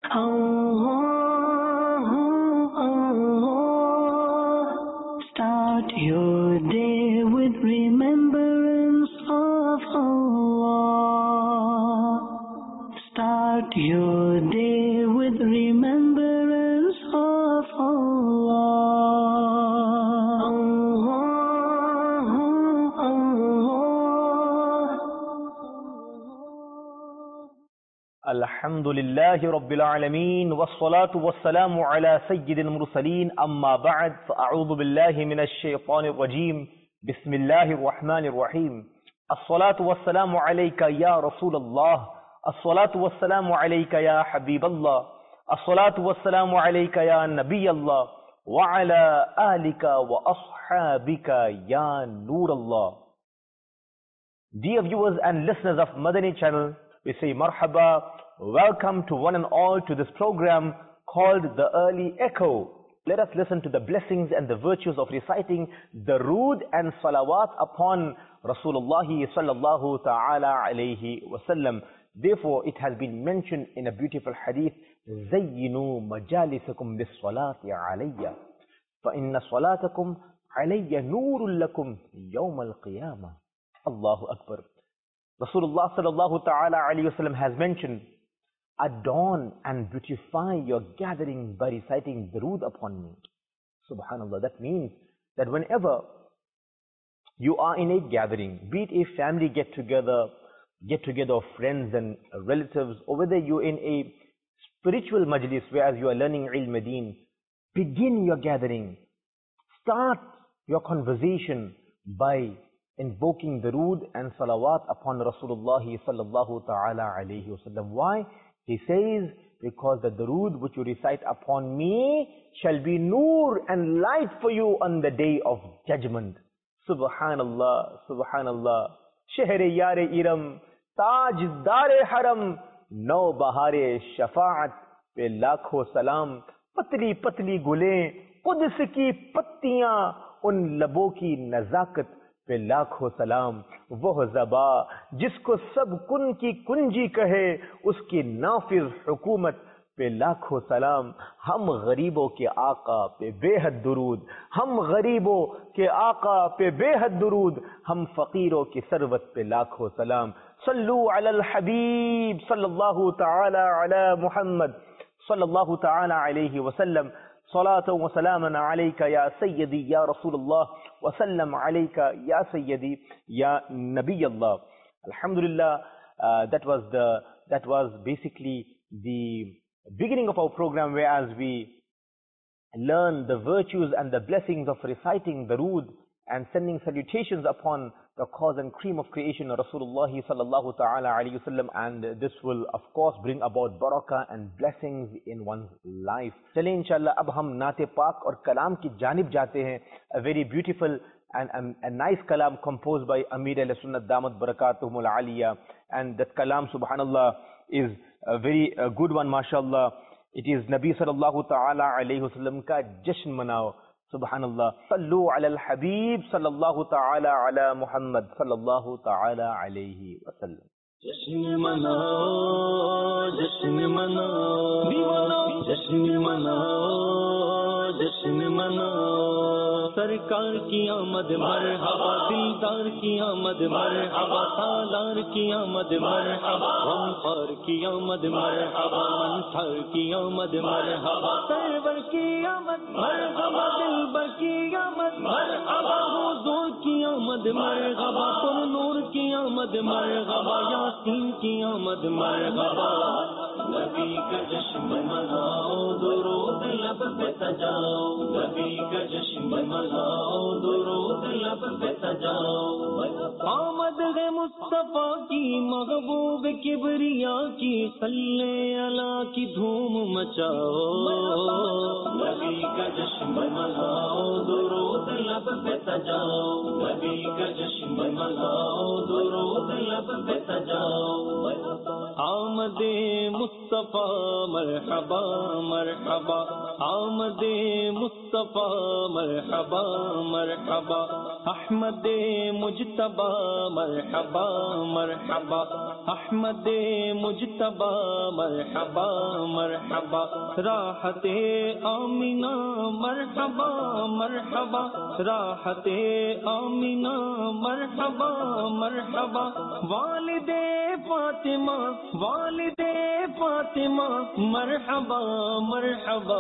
Start your day with remembrance of Allah. Start your day with remembrance of Allah. Alhamdulillahi Rabbil Alameen, wassalatu wassalamu ala Sayyidil Mursaleen, amma ba'd, fa'a'udhu billahi minash shaytanir rajeem, bismillahir rahmanir rahim. As-salatu wassalamu alayka ya Rasulallah, as-salatu wassalamu alayka ya Habiballah, as-salatu wassalamu alayka ya Nabiyallah, wa ala alika wa ashabika ya Nurallah. Dear viewers and listeners of Madani channel, we say marhaba, welcome to one and all to this program called The Early Echo. Let us listen to the blessings and the virtues of reciting Darood and Salawat upon Rasulullah sallallahu ta'ala alayhi wasallam. Therefore, it has been mentioned in a beautiful hadith, زَيِّنُوا مَجَالِسَكُمْ بِالصَّلَاةِ عَلَيَّ فَإِنَّ صَلَاتَكُمْ عَلَيَّ نُورٌ لَكُمْ يَوْمَ الْقِيَامَةِ. Allahu Akbar. Rasulullah sallallahu ta'ala alayhi wasallam has mentioned, adorn and beautify your gathering by reciting Darood upon me. Subhanallah. That means that whenever you are in a gathering, be it a family get together of friends and relatives, or whether you're in a spiritual majlis whereas you are learning ilm deen, begin your gathering, start your conversation by invoking Darood and Salawat upon Rasulullah sallallahu ta'ala alayhi wasallam. Why? He says, because the Darood which you recite upon me shall be Noor and light for you on the day of judgment. Subhanallah, Subhanallah. Shehre yare iram, Taj dare haram, no bahare shafaat pe lakho salam. Patli patli gule, Quds ki pattiyan, un labo ki nazakat پہ لاکھوں سلام. وہ زبا جس کو سب کن کی کنجی کہے, اس کی نافذ حکومت پہ لاکھوں سلام. ہم غریبوں کے آقا پہ بے حد درود, ہم غریبوں کے آقا پہ بے حد درود, ہم فقیروں کی ثروت پہ لاکھوں سلام. صلو علی الحبیب صلی اللہ تعالی علی محمد صلی اللہ تعالی علیہ وسلم. صلاة و سلاما علیکا یا سیدی یا رسول اللہ, وسلم علیکا یا سیدی یا نبی اللہ. Alhamdulillah, that was basically the beginning of our program, whereas we learn the virtues and the blessings of reciting Darood and sending salutations upon the cause and cream of creation, Rasulullah sallallahu ta'ala alayhi wasallam, and this will of course bring about barakah and blessings in one's life. Chale inshallah, ab hum naate pak aur kalam ki janib jate hain. A very beautiful and a nice kalam composed by Amir al-Sunnat Damat Barakatuhum al-Aliyah, and that kalam, subhanallah, is a very good one, mashallah. It is Nabi sallallahu ta'ala alayhi wasallam ka jashan manao. Subhanallah. Sallu ala al-Habib sallallahu ta'ala ala Muhammad sallallahu ta'ala alayhi wa sallam. Jasn manao, jasn manao, jasn manao, jasn manao. Sarkar ki aamad marhaba, dildar ki aamad marhaba, salar ki aamad marhaba, ghamkhar ki aamad marhaba, mansar ki aamad marhaba, sarwar ki aamad marhaba, dilbar ki aamad marhaba, huzur ki aamad marhaba, nur ki aamad marhaba, yasin ki aamad marhaba. Nabi ka jasn manao, durud lab pe sajao, Nabi ka jasn manao, durud lab pe sajao. آمد ہے مصطفیٰ کی محبوب کبریا کی, صلی اللہ کی دھوم مچاؤ. نبی کا جشن مناؤ, درود لب پہ سجاؤ, نبی کا جشن مناؤ, درود لب پہ سجاؤ. آمد مصطفیٰ مرحبا مرحبا، آمد مصطفیٰ مرحبا مرحبا، احمد مجتبی مرحبا مرحبا، احمد مجتبی مرحبا مرحبا، راحت آمینہ مرحبا مرحبا، راحت آمینہ مرحبا مرحبا، والد فاطمہ والد فاطمہ مرحبا مرحبا،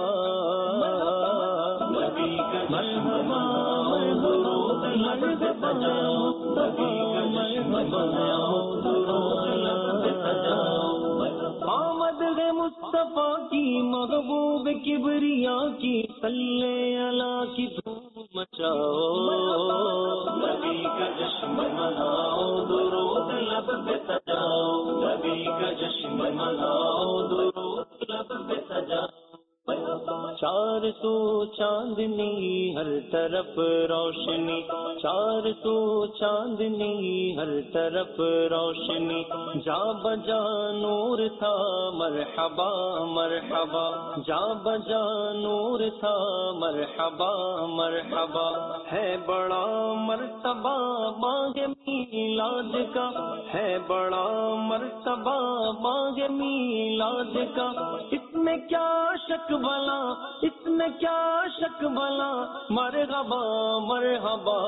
نبی کا مرحبا درود لب پہ سجاؤ، نبی کا مرحبا درود لب پہ سجاؤ، آمد ہے مصطفیٰ کی محبوب کبریا کی، صلی اللہ کی دھوم مچاؤ، نبی کا جشن مناؤ درود لب پہ سجاؤ، نبی کا جشن مناؤ درود لب پہ سجاؤ، چار سو چاندنی ہر طرف روشنی، چار سو چاندنی ہر طرف روشنی، جا بجا نور تھا مرحبا مرحبا، جا بجا نور تھا مرحبا مرحبا، ہے بڑا مرتبہ ماہ میلاد کا، ہے بڑا مرتبہ ماہ میلاد کا، اس میں کیا شک بھلا، اس میں کیا شک بھلا، مرحبا مرحبا،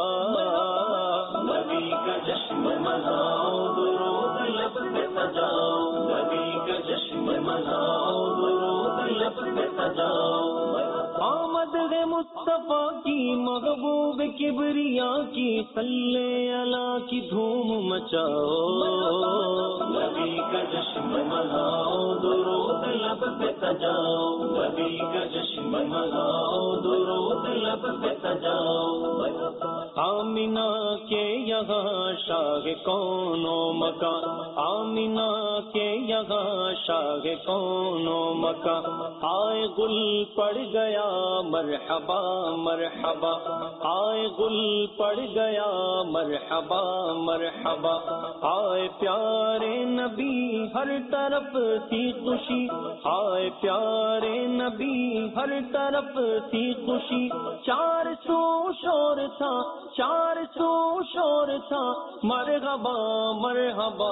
نبی کا جشن مناؤ درود لب پہ سجاؤ، نبی کا جشن مناؤ درود لب پہ سجاؤ، آمد ہے مصطفیٰ کی محبوب کبریا کی، صلی اللہ کی دھوم مچاؤ، نبی کا جشن مناؤ درود لب پہ سجاؤ، نبی کا جشن مناؤ درود لب پہ سجاؤ، آمینہ کے یہاں شاہ کون و مکان، آمینہ کے یہاں شاہ کون و مکان، آئے گل پڑ گیا مرحبا مرحبا، آئے گل پڑ گیا مرحبا مرحبا، آئے پیارے نبی ہر طرف تھی خوشی، آئے پیارے نبی ہر طرف تھی خوشی، چار سو شور تھا، چار سو شور تھا، مرحبا مرحبا،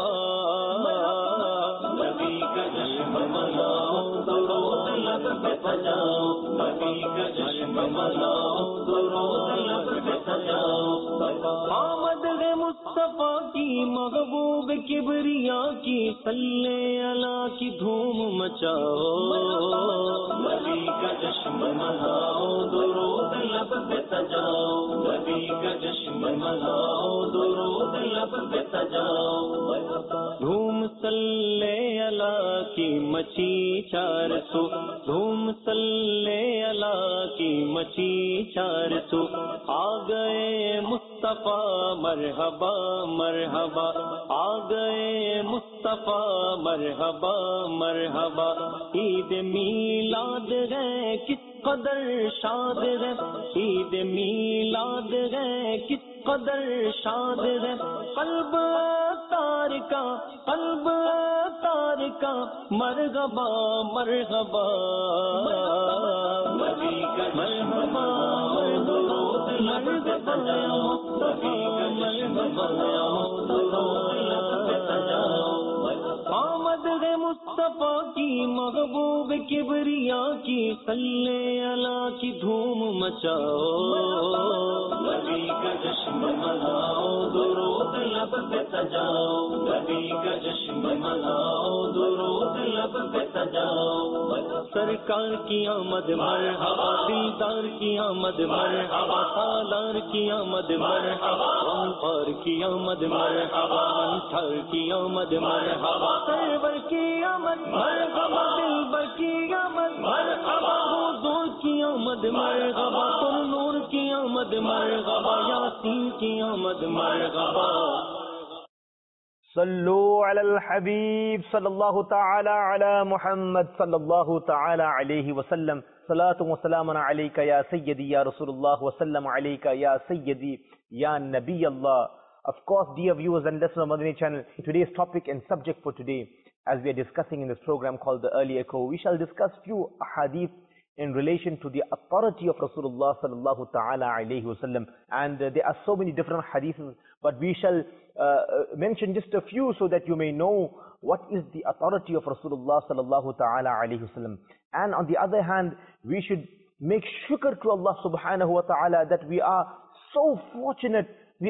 نبی کا جشن مناؤ درود لب پہ سجاؤ، نبی کا جشن مناؤ درود لب پہ سجاؤ، آمد ہے مصطفیٰ کی محبوب کبریا کی، صلی اللہ کی دھوم مچاؤ، نبی کا جشن مناؤ درود لب پہ سجاؤ، نبی کا جشن مناؤ درود لب پہ سجاؤ، دھوم صلی اللہ کی مچی چار سو، دھوم صلی اللہ کی مچی چار سو، آ گئے مصطفیٰ مرحبا مرحبا، آ گئے مصطفیٰ مرحبا مرحبا، عید میلاد ہے کس قدر شاد ہے، عید میلاد ہے کس قدر شاد ہے، قلب تار کا قلب تار کا، مرحبا مرحبا، نبی کا مرحبا درود لب پہ سجاؤ، نبی کا مرحبا درود لب پہ سجاؤ، آمد ہے مصطفیٰ کی محبوب کبریا کی، صلی اللہ کی دھوم مچاؤ، نبی کا جشن مناؤ درود لب پہ سجاؤ، نبی کا جشن مناؤ درود لب پہ سجاؤ، سرکار کی آمد مرحبا، دیدار کی آمد مرحبا، سالار کی آمد مرحبا، غمخوار کی آمد مرحبا، انصار کی آمد مرحبا، سرور کی آمد مرحبا، دلبر کی آمد مرحبا، حضور کی آمد مرحبا، تم نور کی آمد مرحبا، یاسین کی آمد مرحبا، صلو علی الحبیب صلی اللہ تعالی علی محمد صلی اللہ تعالی علیہ وسلم، صلاۃ و سلام علیک یا سیدی یا رسول اللہ وسلم علیک یا سیدی یا نبی اللہ. Of course, dear viewers and listeners of Madani channel, today's topic and subject for today as we are discussing in this program called The Early Echo, we shall discuss few ahadith in relation to the authority of Rasulullah sallallahu ta'ala alayhi wasallam. And there are so many different hadiths, but we shall mention just a few so that you may know what is the authority of Rasulullah sallallahu ta'ala alayhi wasallam. And on the other hand, we should make shukr to Allah subhanahu wa ta'ala that we are so fortunate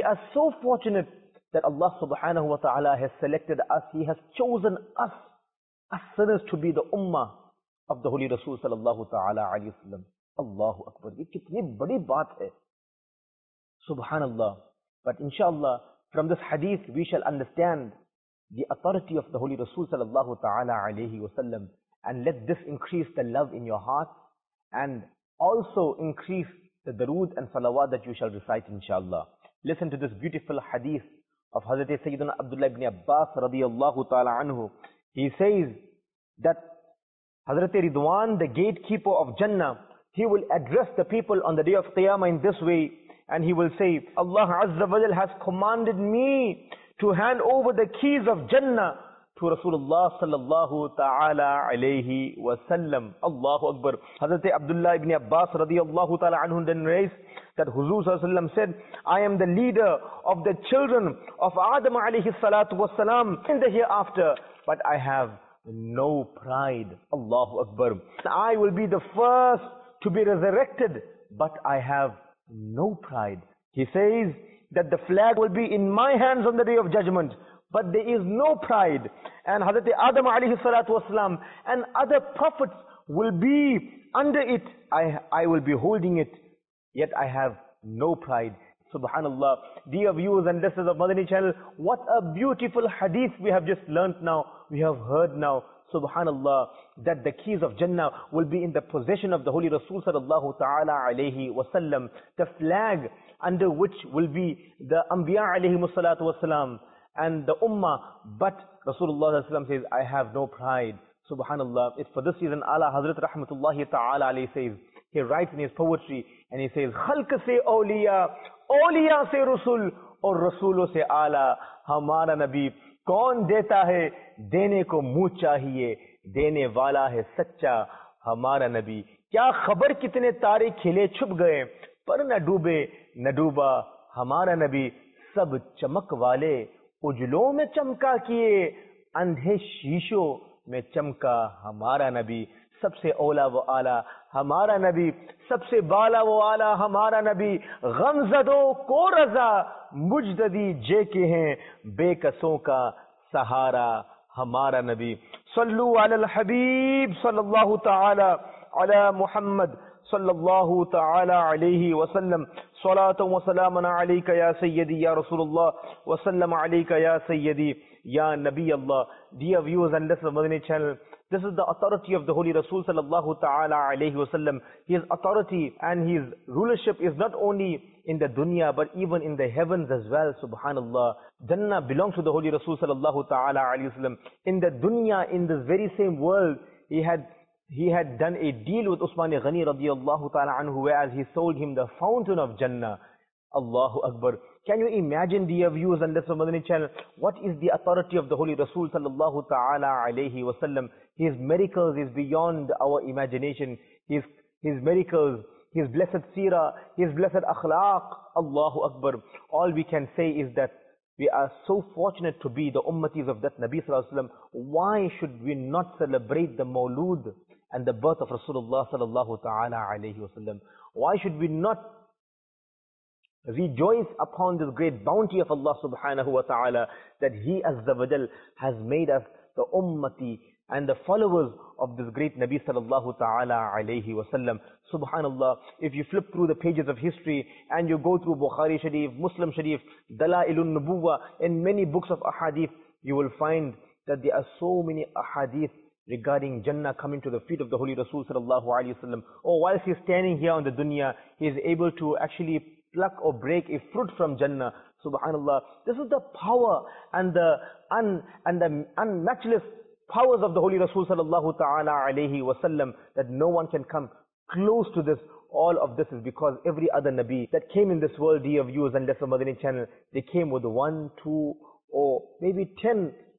that Allah subhanahu wa ta'ala has selected us. He has chosen us as sinners to be the ummah of the Holy Rasul sallallahu ta'ala alayhi wasallam. Allahu Akbar. Ye kitni badi baat hai. Subhanallah. But inshallah, from this hadith, we shall understand the authority of the Holy Rasul sallallahu ta'ala alayhi wasallam. And let this increase the love in your heart and also increase the darood and salawat that you shall recite inshallah. Listen to this beautiful hadith of Hazrat Sayyidina Abdullah ibn Abbas radiyallahu ta'ala anhu. He says that Hazrat Ridwan, the gatekeeper of Jannah, he will address the people on the day of Qiyamah in this way, and he will say, Allah Azza wa Jal has commanded me to hand over the keys of Jannah to Rasulullah sallallahu ta'ala alayhi wa sallam. Allahu Akbar. Hazrat Abdullah ibn Abbas radiyallahu ta'ala anhu then raised that Huzur sallallahu alayhi wa sallam said, I am the leader of the children of Adam alayhi salatu wasalam in the hereafter, but I have no pride. Allahu Akbar. I will be the first to be resurrected, but I have no pride. He says that the flag will be in my hands on the day of judgment, but there is no pride. And Hazrat Adam alayhi salatu wasalam and other prophets will be under it. I will be holding it, yet I have no pride. Subhanallah. Dear viewers and listeners of Madani channel, what a beautiful hadith we have just learnt now, we have heard now. Subhanallah, that the keys of Jannah will be in the possession of the Holy Rasul sallallahu ta'ala alayhi wasallam. The flag under which will be the Anbiya alayhi salatu wasalam and the Ummah. But Rasulullah sallallahu alayhi wasallam says, I have no pride. Subhanallah. It's for this reason Allah Hazrat Rahmatullahi ta'ala alayhi says, he writes in his poetry and he says, Khalq se awliya, awliya se Rasul, aur Rasulo se ala, hamara Nabi. कौन देता है देने को मुंह चाहिए देने वाला है सच्चा हमारा नबी क्या खबर कितने तारे खिले छुप गए पर न डूबा हमारा नबी सब चमक वाले उजलों में चमका किए अंधे शीशों में चमका हमारा नबी सबसे औला वो आला हमारा नबी सबसे बाला वो आला हमारा नबी गमज़दों को रज़ा मुजददी जे के हैं बेकसों का सहारा हमारा नबी सल्लु अलल हबीब सल्लल्लाहु ताला अला मुहम्मद सल्लल्लाहु ताला अलैहि वसल्लम सलातु व सलामन अलैका या सय्यदी या रसूलुल्लाह व सल्लम अलैका या सय्यदी या नबी अल्लाह. Dear viewers and listeners of Madani channel, this is the authority of the Holy Rasul sallallahu ta'ala alayhi wasallam. His authority and his rulership is not only in the dunya but even in the heavens as well. Subhanallah. Jannah belongs to the Holy Rasul sallallahu ta'ala alayhi wasallam. In the dunya, in this very same world, he had done a deal with Usman Ghani radiyallahu ta'ala anhu, whereas he sold him the fountain of Jannah. Allahu Akbar. Can you imagine, dear viewers and listeners of Madani channel, what is the authority of the Holy Rasul sallallahu ta'ala alayhi wasallam? His miracles is beyond our imagination. His miracles, his blessed seerah, his blessed akhlaq. Allahu Akbar. All we can say is that we are so fortunate to be the ummatis of that Nabi sallallahu alaihi wasallam. Why should we not celebrate the Mawlud and the birth of Rasulullah sallallahu ta'ala alayhi wasallam? Why should we not rejoice upon this great bounty of Allah subhanahu wa ta'ala that He Azza wa Jal has made us the ummati and the followers of this great Nabi sallallahu ta'ala alayhi wasallam. Subhanallah, if you flip through the pages of history and you go through Bukhari Sharif, Muslim Sharif, Dalailun Nubuwa, in many books of ahadith, you will find that there are so many ahadith regarding Jannah coming to the feet of the Holy Rasul sallallahu alayhi wasallam. Or whilst he's standing here on the dunya, he is able to actually pluck or break a fruit from Jannah. Subhanallah. This is the power and the unmatchless powers of the Holy Rasul sallallahu ta'ala alayhi wasallam, that no one can come close to this. All of this is because every other Nabi that came in this world, dear viewers and listeners of Madani channel, they came with 1, 2 or maybe 10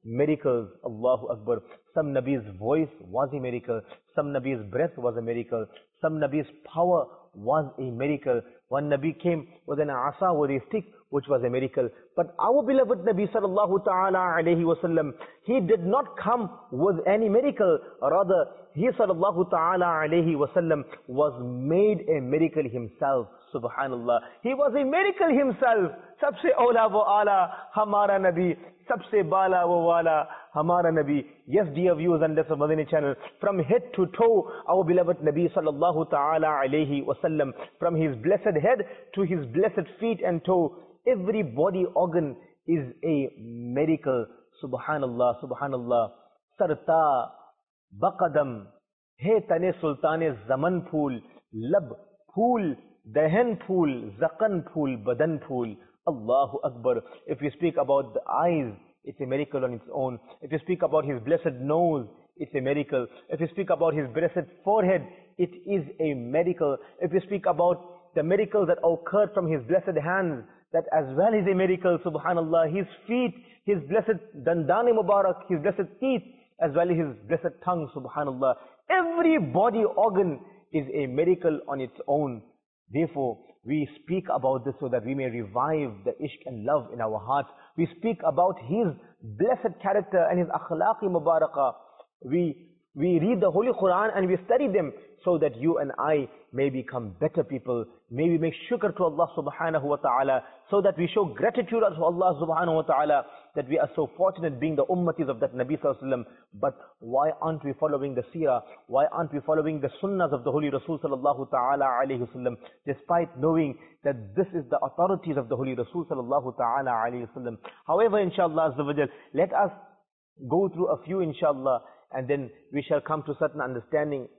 miracles. Allahu Akbar. Some Nabi's voice was a miracle. Some Nabi's breath was a miracle. Some Nabi's power was a miracle. One Nabi came with an asa, with a stick, which was a miracle. But our beloved Nabi sallallahu ta'ala alayhi wasallam, he did not come with any miracle. Rather, he sallallahu ta'ala alayhi wasallam was made a miracle himself. Subhanallah. He was a miracle himself. Sabse awla wa ala hamara Nabi. Sabse bala wa wala hamara Nabi. Yes, dear viewers and listeners of Madani channel, from head to toe, our beloved Nabi sallallahu ta'ala alayhi wasallam, from his blessed head to his blessed feet and toe, every body organ is a miracle. Subhanallah, subhanallah. Sarta, baqadam, he tane sultane zaman phool, lab phool, dahan phool, zaqan phool, badan phool. Allahu Akbar. If we speak about the eyes, it's a miracle on its own. If you speak about his blessed nose, it's a miracle. If you speak about his blessed forehead, it is a miracle. If you speak about the miracles that occurred from his blessed hands, that as well is a miracle. Subhanallah. His feet, his blessed dandani mubarak, his blessed teeth, as well as his blessed tongue. Subhanallah. Every body organ is a miracle on its own. Therefore, we speak about this so that we may revive the ishq and love in our heart. We speak about his blessed character and his akhlaqi mubarakah. We read the Holy Quran and we study them so that you and I may become better people. May we make shukr to Allah subhanahu wa ta'ala, so that we show gratitude to Allah subhanahu wa ta'ala that we are so fortunate being the ummatis of that Nabi sallallahu alaihi wasallam. But why aren't we following the seerah? Why aren't we following the sunnahs of the Holy Rasul sallallahu ta'ala alayhi wasallam, despite knowing that this is the authorities of the Holy Rasul sallallahu ta'ala alayhi wasallam? However, inshallah azza wa jal, let us go through a few inshallah, and then we shall come to certain understanding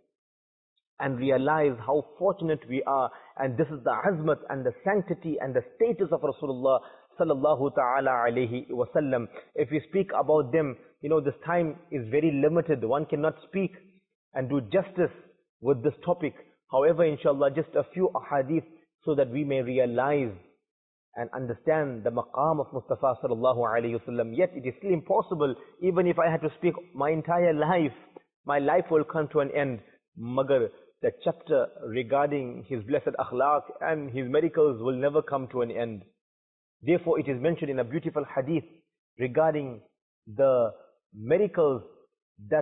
and realize how fortunate we are. And this is the azmat and the sanctity and the status of Rasulullah sallallahu ta'ala alayhi wasallam. If we speak about them, this time is very limited. One cannot speak and do justice with this topic. However, inshallah, just a few ahadith so that we may realize and understand the maqam of Mustafa sallallahu alayhi wasallam. Yet it is still impossible. Even if I had to speak my entire life, my life will come to an end. Magar, the chapter regarding his blessed akhlaq and his miracles will never come to an end. Therefore, it is mentioned in a beautiful hadith regarding the miracles that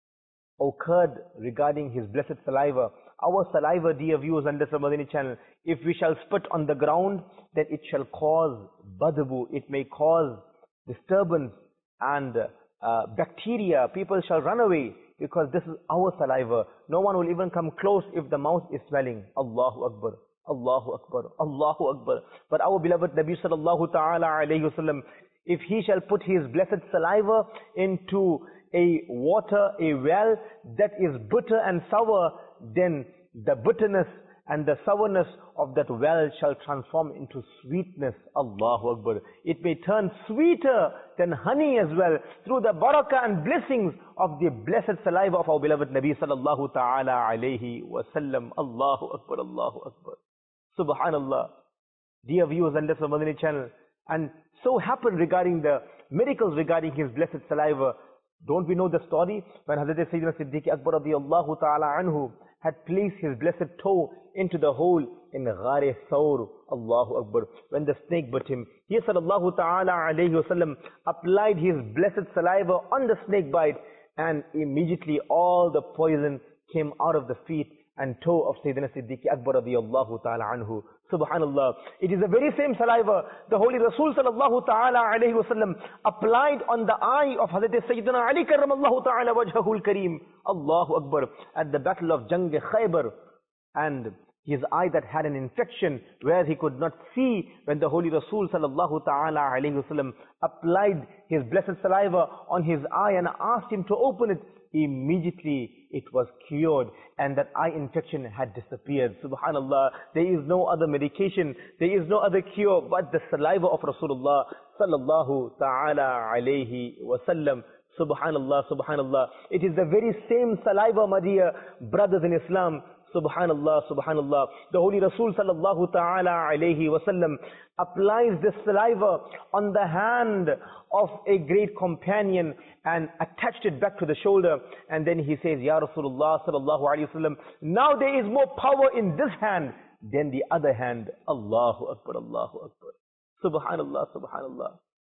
occurred regarding his blessed saliva. Our saliva, dear viewers on this Madani channel, if we shall spit on the ground, then it shall cause badbu, it may cause disturbance and bacteria. People shall run away because this is our saliva. No one will even come close if the mouth is smelling. Allahu Akbar, Allahu Akbar, Allahu Akbar. But our beloved Nabi sallallahu ta'ala alayhi wasallam, if he shall put his blessed saliva into a water, a well that is bitter and sour, then the bitterness and the sourness of that well shall transform into sweetness. Allahu Akbar. It may turn sweeter than honey as well through the barakah and blessings of the blessed saliva of our beloved Nabi sallallahu ta'ala alayhi wasallam. Allahu Akbar, Allahu Akbar. Subhanallah. Dear viewers and listeners of Madani channel, and so happened regarding the miracles regarding his blessed saliva. Don't we know the story when Hazrat Sayyidina Siddiq Akbar radiyallahu ta'ala anhu had placed his blessed toe into the hole in Ghar Thawr. Allahu Akbar. When the snake bit him, he sallallahu ta'ala alayhi wasallam applied his blessed saliva on the snake bite, and immediately all the poison came out of the feet and toe of Sayyidina Siddiq Akbar radiyallahu ta'ala anhu. Subhanallah. It is the very same saliva the Holy Rasul sallallahu ta'ala alayhi wasallam applied on the eye of Hazrat Sayyidina Ali karramallahu ta'ala wajhahul kareem. Allahu Akbar. At the battle of Jang Khaybar, and his eye that had an infection where he could not see, when the Holy Rasul sallallahu ta'ala alayhi wasallam applied his blessed saliva on his eye and asked him to open it, immediately it was cured and that eye infection had disappeared. Subhanallah. There is no other medication, there is no other cure but the saliva of Rasulullah sallallahu ta'ala alayhi wasallam. Subhanallah, subhanallah. It is the very same saliva, my dear brothers in Islam. Subhanallah, Subhanallah. The Holy Rasul sallallahu ta'ala alayhi wasallam applies this saliva on the hand of a great companion and attached it back to the shoulder. And then he says, Ya Rasulullah sallallahu alayhi wasallam, now there is more power in this hand than the other hand. Allahu Akbar, Allahu Akbar. Subhanallah, Subhanallah.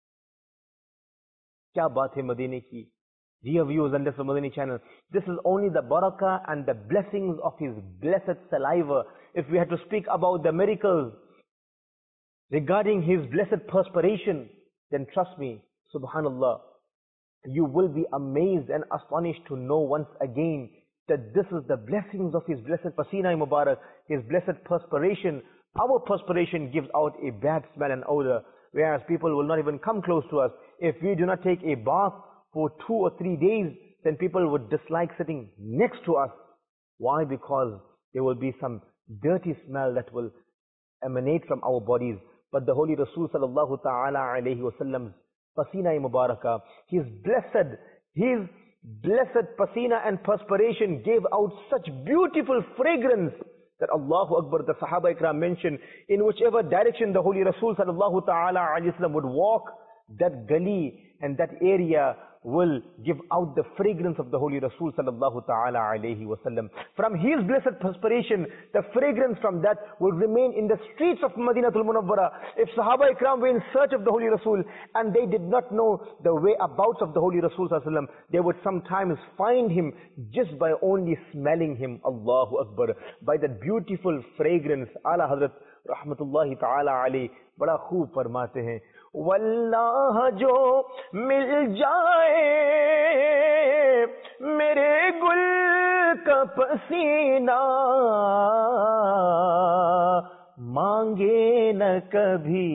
Kya baat hai Madine ki? Dear viewers and listeners of Madani channel, this is only the barakah and the blessings of his blessed saliva. If we had to speak about the miracles regarding his blessed perspiration, then trust me, subhanallah, you will be amazed and astonished to know once again that this is the blessings of his blessed pasina mubarak, his blessed perspiration. Our perspiration gives out a bad smell and odor, whereas people will not even come close to us. If we do not take a bath for 2 or 3 days, then people would dislike sitting next to us. Why? Because there will be some dirty smell that will emanate from our bodies. But the Holy Rasul sallallahu ta'ala alayhi wasallam's pasina mubarakah, his blessed pasina and perspiration gave out such beautiful fragrance that Allahu Akbar, the Sahaba Ikram mentioned, in whichever direction the Holy Rasul sallallahu ta'ala alayhi wasallam would walk, that gully and that area will give out the fragrance of the Holy Rasul sallallahu ta'ala alayhi wasallam. From his blessed perspiration, the fragrance from that will remain in the streets of Madinatul Munawwara. If Sahaba Ikram were in search of the Holy Rasul and they did not know the whereabouts of the Holy Rasul sallallahu alayhi wasallam, they would sometimes find him just by only smelling him. Allahu Akbar. By that beautiful fragrance. Ala Hazrat rahmatullahi ta'ala alayhi bada khoob farmate hain, वल्लाह जो मिल जाए मेरे गुल का पसीना मांगे न कभी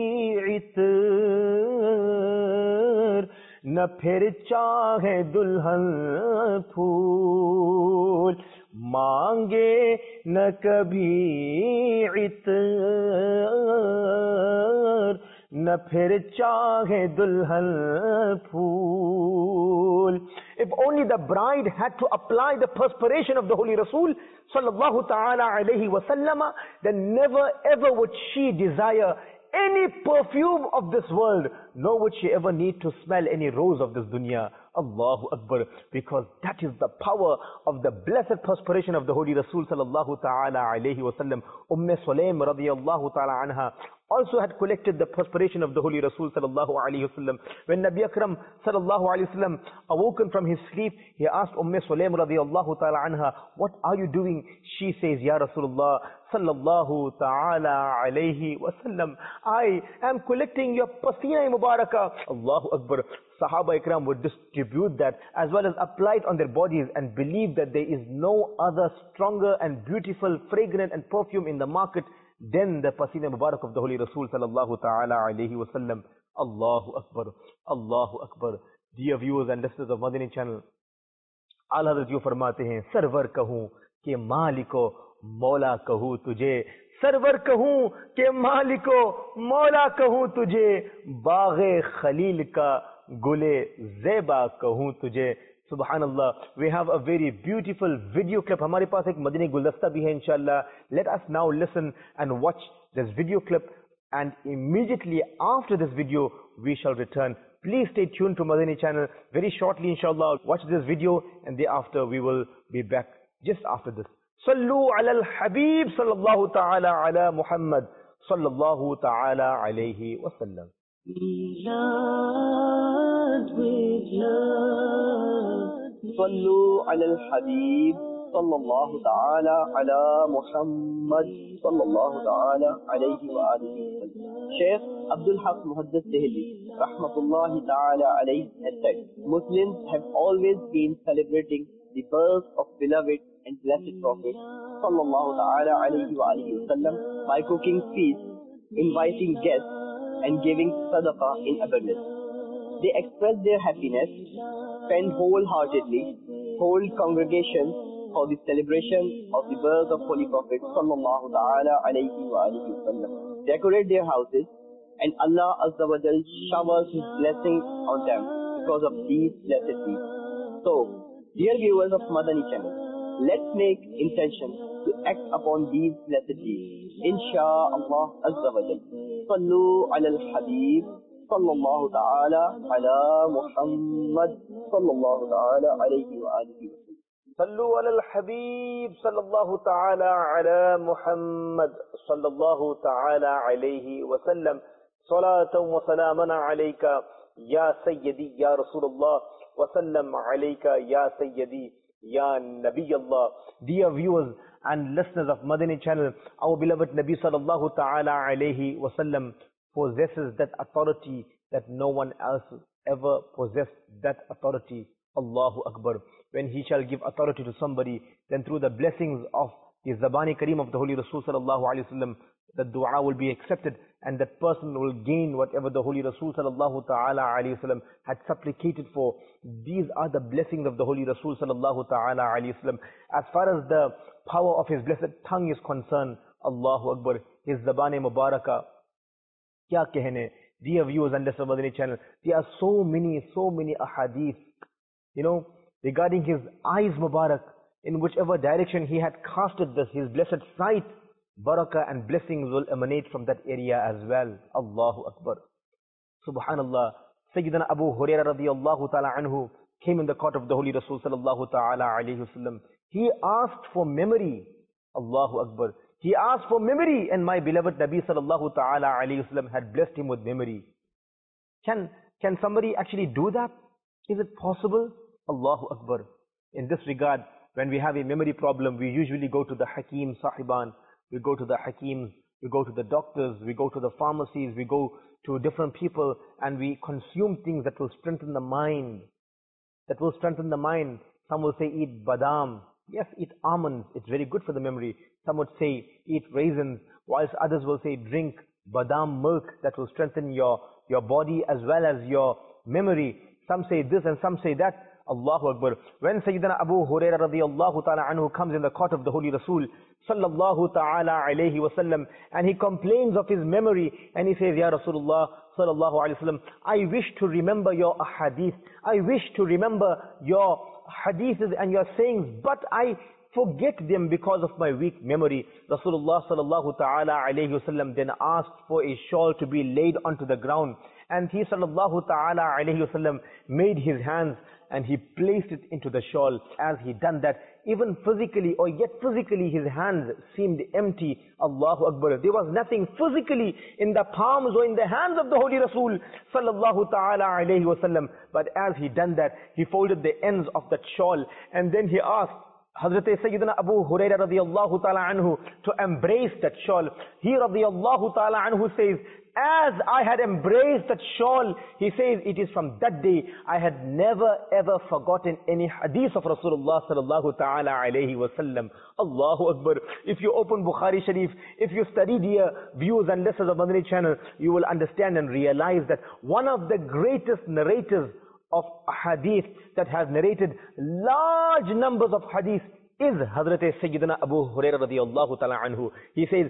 इतर न फिर चाहे दुल्हन फूल मांगे न कभी इतर न फिर चाहे दुल्हन फूल. If only the bride had to apply the perspiration of the Holy Rasul sallallahu ta'ala alayhi wa sallama, then never ever would she desire any perfume of this world, nor would she ever need to smell any rose of this dunya. Allahu Akbar. Because that is the power of the blessed perspiration of the Holy Rasul sallallahu ta'ala alayhi wa sallam. Sulaim radiyallahu ta'ala anha also had collected the perspiration of the Holy Rasul sallallahu alayhi wa sallam. When Nabi Akram sallallahu alayhi wa sallam awoken from his sleep, he asked Sulaim radiyallahu ta'ala anha, what are you doing? She says, Ya Rasulullah sallallahu ta'ala alayhi wa sallam, I am collecting your pasina mubarakah. Allahu Akbar. Sahaba Ikram would distribute that as well as apply it on their bodies and believe that there is no other stronger and beautiful fragrant and perfume in the market than the pasina mubarak of the Holy Rasul sallallahu ta'ala alayhi wa sallam. Allahu Akbar, Allahu Akbar. Dear viewers and listeners of Madani channel, Ala Hazrat yu farmate hain, sarwar kahun ke maliko maula kahun tujhe, sarwar kahun ke maliko maula kahun tujhe, baaghe khalil ka gule zeba kahun tujhe. Subhanallah, we have a very beautiful video clip. Hamare paas ek Madani Guldasta bhi hai inshallah. Let us now listen and watch this video clip, and immediately after this video we shall return. Please stay tuned to Madani channel. Very shortly inshallah, watch this video and thereafter we will be back just after this. Sallu ala al-Habib sallallahu ta'ala ala Muhammad sallallahu ta'ala alayhi wa sallam. صلوا على الحبيب صلى الله تعالى على محمد صلى الله تعالى عليه وآله وسلم. Sheikh Abdul Haq Muhaddis Dehli rahmatullahi ta'ala alayhi has said, Muslims have always been celebrating the birth of beloved and blessed Prophet sallallahu ta'ala alayhi wa alihi wasallam by cooking feasts, inviting guests and giving sadaqah in abundance. They express their happiness, spend wholeheartedly, hold congregations for the celebration of the birth of Holy Prophet sallallahu ta'ala alayhi wa alihi wasallam, decorate their houses, and Allah Azza wa Jal showers His blessings on them because of these blessed deeds. So, dear viewers of Madani channel, let's make intention to act upon these blessed deeds. Insha'Allah Azza wa Jal. Sallu ala al-Habib. Sallallahu ta'ala ala Muhammad. Sallallahu ta'ala alayhi wa alihi wa sallam. صلوا على الحبيب صلى الله تعالى على محمد صلى الله تعالى عليه وسلم صلاة وسلامنا عليك يا سيدي يا رسول الله وسلم عليك يا سيدي يا نبي الله. Dear viewers and listeners of Madani channel, our beloved Nabi sallallahu ta'ala alayhi wasallam possesses that authority that no one else ever possessed that authority. Allahu Akbar. When he shall give authority to somebody, then through the blessings of the Zabani Kareem of the Holy Rasul sallallahu alayhi wasallam, the dua will be accepted and that person will gain whatever the Holy Rasul sallallahu ta'ala alayhi wasallam had supplicated for. These are the blessings of the Holy Rasul sallallahu ta'ala alayhi wasallam. As far as the power of his blessed tongue is concerned, Allahu Akbar, his Zabani Mubarakah, kya kehne. Dear viewers and listeners of Madani channel, there are so many ahadith, regarding his eyes Mubarak, in whichever direction he had casted his blessed sight, barakah and blessings will emanate from that area as well. Allahu Akbar. Subhanallah. Sayyidina Abu Hurairah radiyallahu ta'ala anhu came in the court of the Holy Rasul sallallahu ta'ala alayhi wasallam. He asked for memory. Allahu Akbar. He asked for memory, and my beloved Nabi sallallahu ta'ala alayhi wasallam had blessed him with memory. Can somebody actually do that? Is it possible? Allahu Akbar. In this regard, when we have a memory problem, we usually go to the Hakim Sahiban, we go to the Hakims, we go to the doctors, we go to the pharmacies, we go to different people, and we consume things that will strengthen the mind. Some will say eat badam. Yes, eat almonds. It's very good for the memory. Some would say eat raisins, whilst others will say drink badam milk that will strengthen your body as well as your memory. Some say this and some say that. Allahu Akbar. When Sayyidina Abu Hurairah radiyallahu ta'ala anhu comes in the court of the Holy Rasul sallallahu ta'ala alayhi wasallam, and he complains of his memory, and he says, Ya Rasulullah sallallahu alayhi wasallam, I wish to remember your ahadith, I wish to remember your hadiths and your sayings, but I forget them because of my weak memory. Rasulullah sallallahu ta'ala alayhi wasallam then asked for a shawl to be laid onto the ground, and he sallallahu ta'ala alayhi wasallam made his hands and he placed it into the shawl. As he done that, even physically his hands seemed empty. Allahu Akbar. There was nothing physically in the palms or in the hands of the Holy Rasul sallallahu ta'ala alayhi wasallam. But as he done that, he folded the ends of that shawl, and then he asked Hazrat Sayyidina Abu Hurairah radiyallahu ta'ala anhu to embrace that shawl. He radiyallahu ta'ala anhu says, as I had embraced that shawl, he says, it is from that day I had never ever forgotten any hadith of Rasulullah sallallahu ta'ala alayhi wasallam. Allahu Akbar. If you open Bukhari Sharif, if you study dear views and listeners of Madani channel, you will understand and realize that one of the greatest narrators of hadith that has narrated large numbers of hadith is Hazrat Sayyidina Abu Hurairah radiyallahu ta'ala anhu. He says,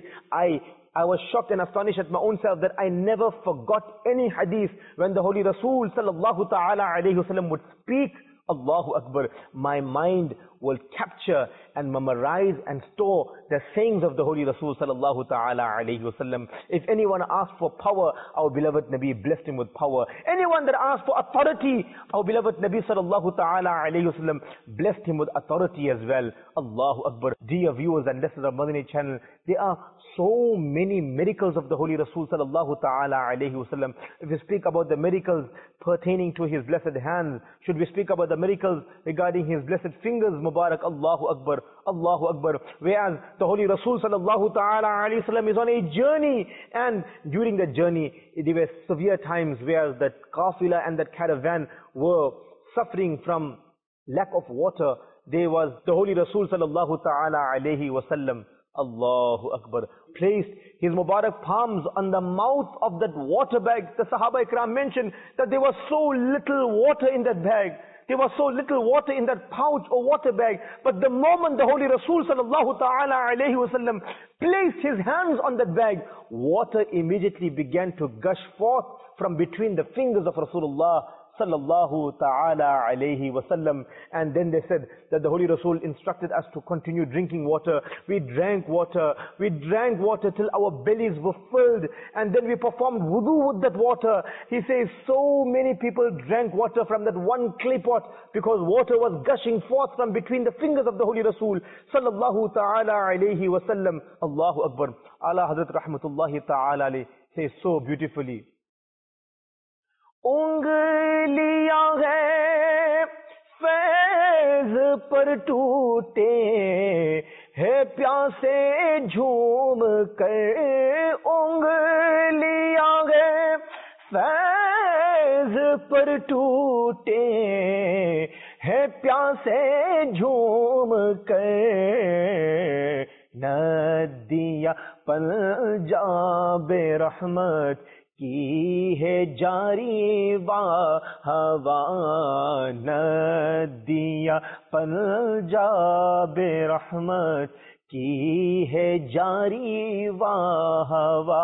I was shocked and astonished at my own self that I never forgot any hadith when the Holy Rasul sallallahu ta'ala alayhi wasallam would speak. Allahu Akbar. My mind will capture and memorize and store the sayings of the Holy Rasul sallallahu ta'ala alayhi wasallam. If anyone asked for power, our beloved Nabi blessed him with power. Anyone that asked for authority, our beloved Nabi sallallahu ta'ala alayhi wasallam blessed him with authority as well. Allahu Akbar. Dear viewers and listeners of Madani channel, there are so many miracles of the Holy Rasul sallallahu ta'ala alayhi wasallam. If we speak about the miracles pertaining to his blessed hands, should we speak about the miracles regarding his blessed fingers, Mubarak, Allahu Akbar, Allahu Akbar. Whereas the Holy Rasul sallallahu ta'ala alayhi wasallam is on a journey, and during the journey there were severe times where that qafila and that caravan were suffering from lack of water. There was the Holy Rasul sallallahu ta'ala alayhi wasallam, Allahu Akbar, placed his Mubarak palms on the mouth of that water bag. The Sahaba Ikram mentioned that there was so little water in that bag. There was so little water in that pouch or water bag. But the moment the Holy Rasul sallallahu ta'ala alayhi wasallam placed his hands on that bag, water immediately began to gush forth from between the fingers of Rasulullah sallallahu ta'ala alayhi wasallam. And then they said that the Holy Rasul instructed us to continue drinking water. We drank water till our bellies were filled, and then we performed wudu with that water. He says so many people drank water from that one clay pot because water was gushing forth from between the fingers of the Holy Rasul sallallahu ta'ala alayhi wasallam. Allahu Akbar. Ala Hazrat rahmatullahi ta'ala alayhi says so beautifully, उंगलियां है फैज पर टूटे है प्यासे झूम कर, उंगलियां है फैज पर टूटे है प्यासे झूम कर, नदियां पंजाब रहमत की है जारी हवा, नदियां पंजाब रहमत की है जारी हवा.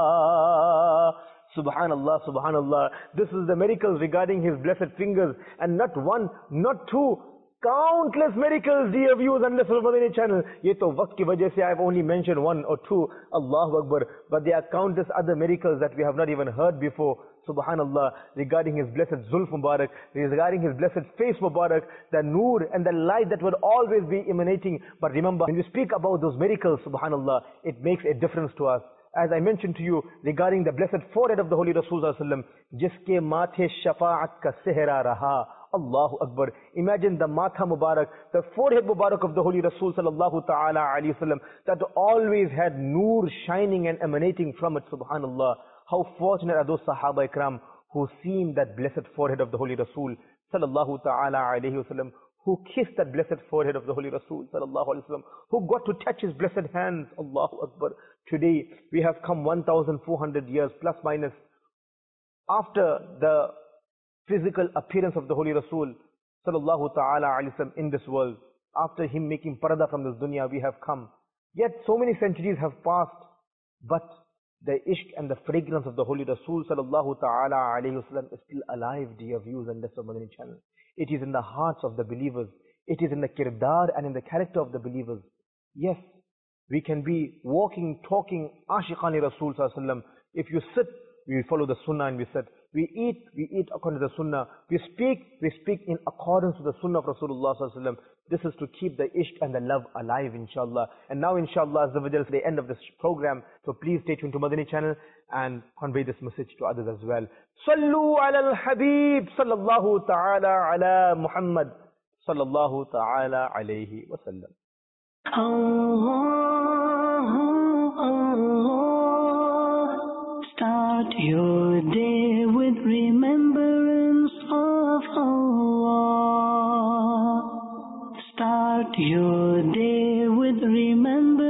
Subhanallah, Subhanallah. This is the miracles regarding his blessed fingers, and not one, not two, countless miracles, dear viewers on the Madani channel. Ye to waqt ki wajah se I have only mentioned one or two, Allahu Akbar, but there are countless other miracles that we have not even heard before. Subhanallah, regarding his blessed Zulf Mubarak, regarding his blessed face Mubarak, the Noor and the light that would always be emanating. But remember, when we speak about those miracles, Subhanallah, it makes a difference to us. As I mentioned to you regarding the blessed forehead of the Holy Rasul sallallahu alaihi wasallam, jiske mathe shafa'at ka sehra raha. Allahu Akbar. Imagine the Matha Mubarak, the forehead Mubarak of the Holy Rasul sallallahu ta'ala alayhi wasallam, that always had Noor shining and emanating from it. Subhanallah. How fortunate are those Sahaba Ikram who seen that blessed forehead of the Holy Rasul sallallahu ta'ala alayhi wasallam, who kissed that blessed forehead of the Holy Rasul sallallahu alayhi wasallam, who got to touch his blessed hands. Allahu Akbar. Today we have come 1,400 years plus minus after the physical appearance of the Holy Rasul sallallahu ta'ala alayhi wasallam in this world. After him making parada from this dunya, we have come. Yet so many centuries have passed, but the ishq and the fragrance of the Holy Rasul sallallahu ta'ala alayhi wasallam is still alive, dear viewers and listeners of Madani channel. It is in the hearts of the believers. It is in the kirdar and in the character of the believers. Yes, we can be walking, talking, ashiqani Rasul sallallahu alayhi wasallam. If you sit, we follow the sunnah and we sit. We eat according to the sunnah. We speak in accordance with the sunnah of Rasulullah sallallahu alaihi wasallam. This is to keep the ishq and the love alive, inshallah. And now, inshallah, is the end of this program. So please stay tuned to Madani channel and convey this message to others as well. Sallu ala al-Habib sallallahu ta'ala ala Muhammad sallallahu ta'ala alayhi wa sallam. Start your day with remembrance of Allah. Start your day with remembrance